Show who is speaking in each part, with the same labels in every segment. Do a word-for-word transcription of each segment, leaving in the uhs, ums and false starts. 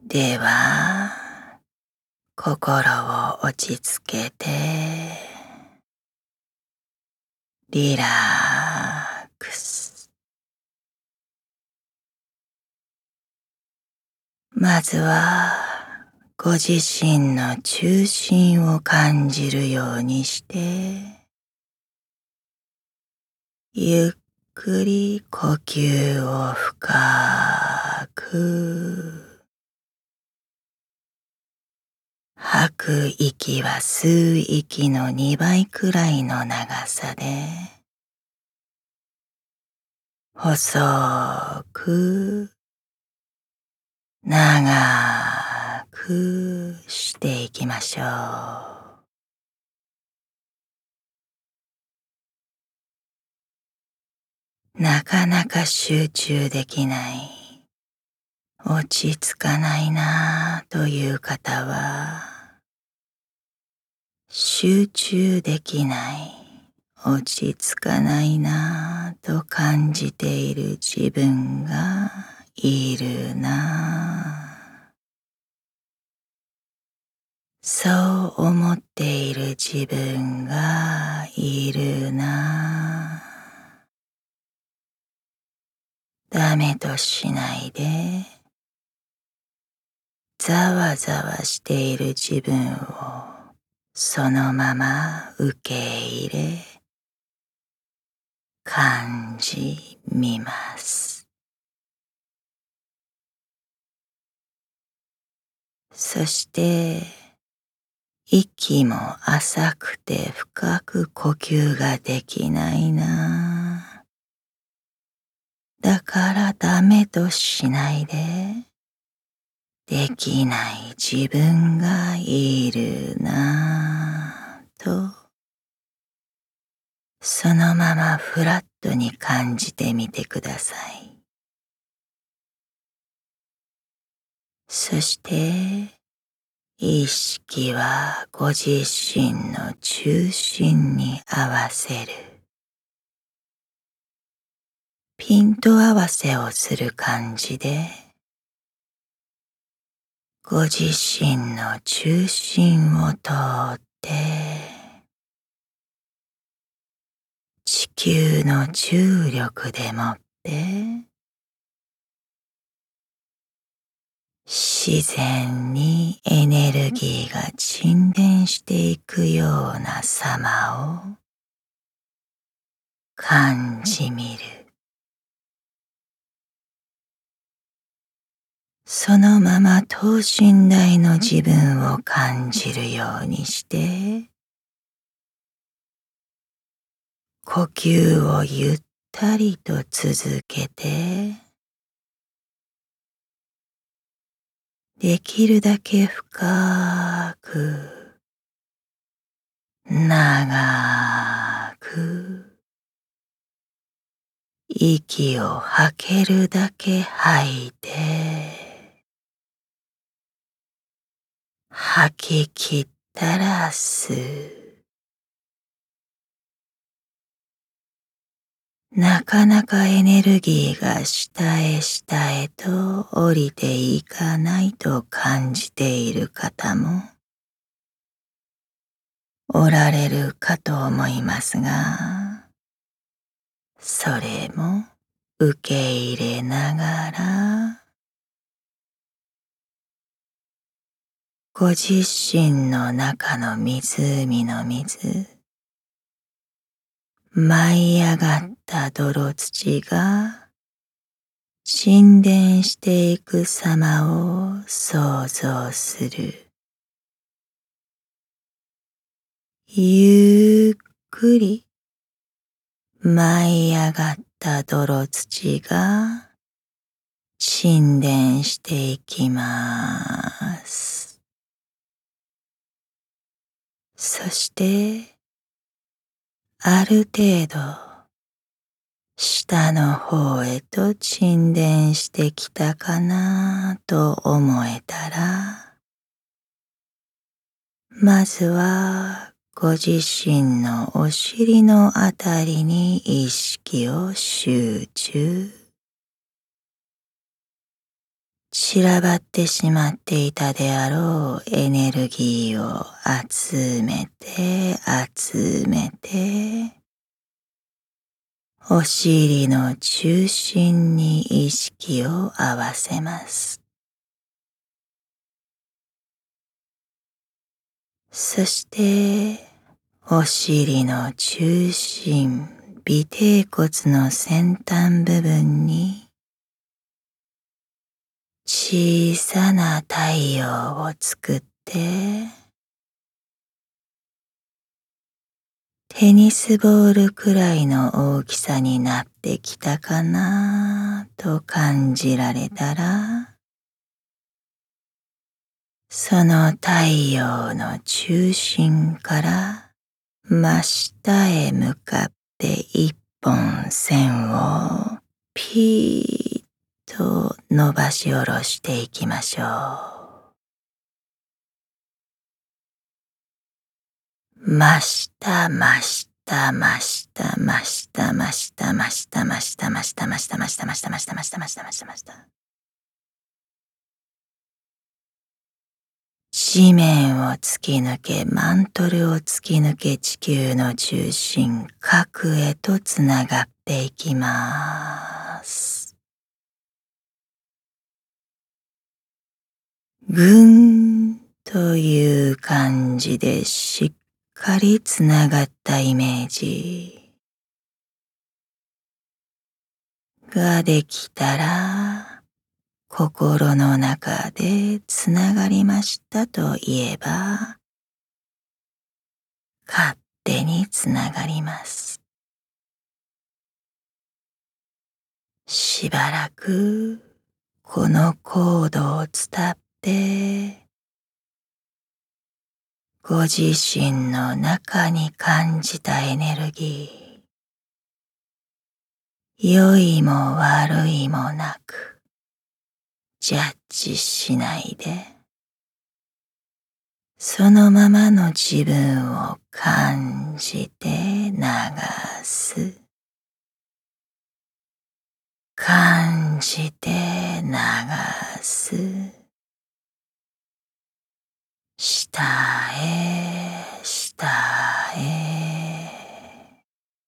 Speaker 1: では、心を落ち着けて、リラックス。まずは、ご自身の中心を感じるようにして、ゆっくり呼吸を深く。吐く息は吸う息のにばいくらいの長さで、細く、長くしていきましょう。なかなか集中できない、落ち着かないなぁという方は、集中できない、落ち着かないなぁと感じている自分がいるなぁ。そう思っている自分がいるなぁ。ダメとしないで、ざわざわしている自分をそのまま受け入れ、感じみます。そして、息も浅くて深く呼吸ができないな。だからダメとしないで、できない自分がいるなぁと、そのままフラットに感じてみてください。そして、意識はご自身の中心に合わせる。ピント合わせをする感じで、ご自身の中心を通って、地球の重力でもって、自然にエネルギーが沈殿していくような様を感じみる。そのまま等身大の自分を感じるようにして、呼吸をゆったりと続けて、できるだけ深く、長く、息を吐けるだけ吐いて、吐き切ったら吸う。なかなかエネルギーが下へ下へと降りていかないと感じている方もおられるかと思いますが、それも受け入れながら、ご自身の中の湖の水、舞い上がった泥土が沈殿していく様を想像する。ゆっくり舞い上がった泥土が沈殿していきます。そして、ある程度下の方へと沈殿してきたかなと思えたら、まずはご自身のお尻のあたりに意識を集中。 散らばってしまっていたであろうエネルギーを集めて集めて、お尻の中心に意識を合わせます。そして、お尻の中心、尾てい骨の先端部分に、小さな太陽を作って、テニスボールくらいの大きさになってきたかなと感じられたら、その太陽の中心から真下へ向かって一本線をピーッと伸ばし下ろしていきましょう。真下真下真下真下真下真下真下真下真下真下真下真下真下真下真下真下。地面を突き抜け、マントルを突き抜け、地球の中心、核へとつながっていきます。ぐーんという感じでしっかりつながったイメージができたら、心の中でつながりましたと言えば、勝手につながります。しばらくこのコードを伝って、ご自身の中に感じたエネルギー、良いも悪いもなく、ジャッジしないで、そのままの自分を感じて流す。感じて流す。下へ、下へ。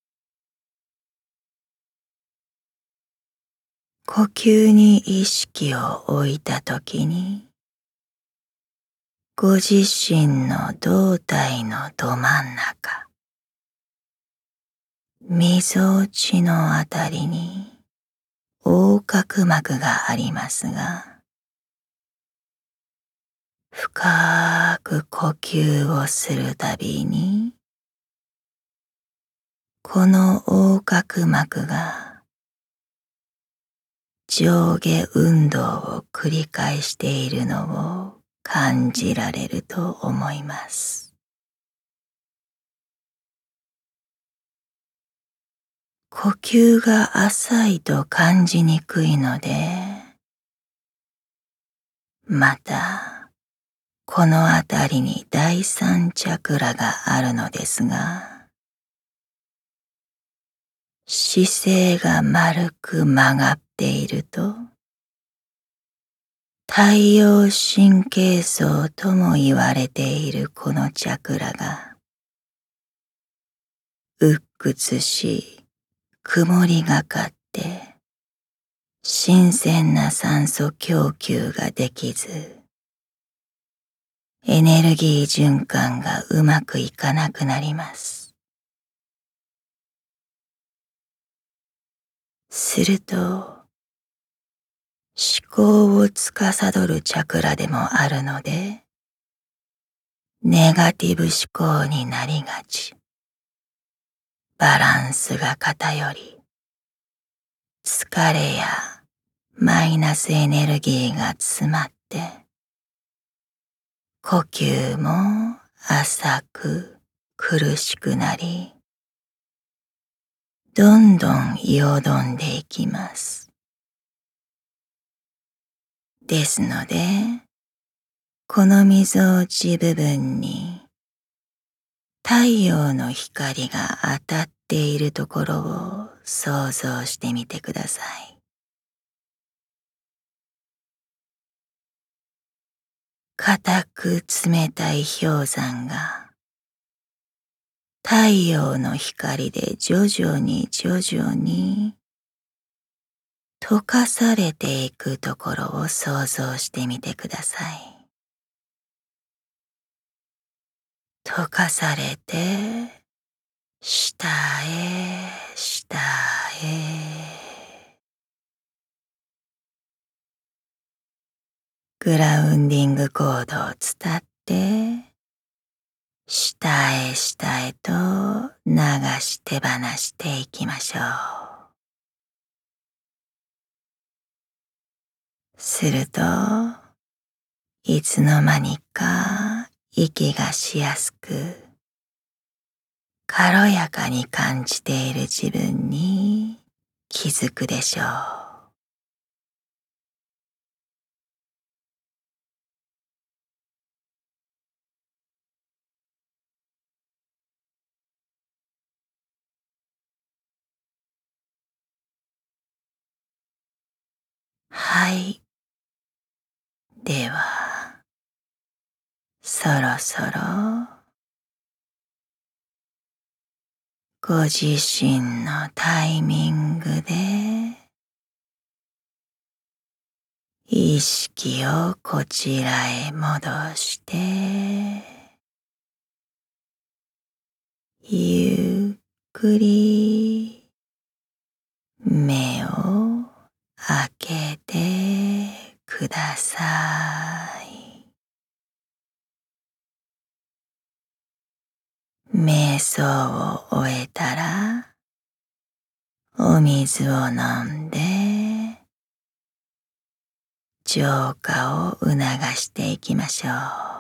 Speaker 1: 呼吸に意識を置いたときに、ご自身の胴体のど真ん中、みぞおちのあたりに横隔膜がありますが、深く呼吸をするたびに、この横隔膜が上下運動を繰り返しているのを感じられると思います。呼吸が浅いと感じにくいので、またこのあたりに第三チャクラがあるのですが、姿勢が丸く曲がっていると、太陽神経層とも言われているこのチャクラが、鬱屈し、曇りがかって、新鮮な酸素供給ができず、エネルギー循環がうまくいかなくなります。すると、思考を司るチャクラでもあるので、ネガティブ思考になりがち。バランスが偏り、疲れやマイナスエネルギーが詰まって、呼吸も浅く苦しくなり、どんどんよどんでいきます。ですので、このみぞおち部分に太陽の光が当たっているところを想像してみてください。 固く冷たい氷山が太陽の光で徐々に徐々に溶かされていくところを想像してみてください。溶かされて、下へ下へ。グラウンディングコードを伝って、下へ下へと流し手放していきましょう。すると、いつの間にか息がしやすく、軽やかに感じている自分に気づくでしょう。はい。では、そろそろご自身のタイミングで意識をこちらへ戻して、ゆっくり目を開けてください。瞑想を終えたら、お水を飲んで、浄化を促していきましょう。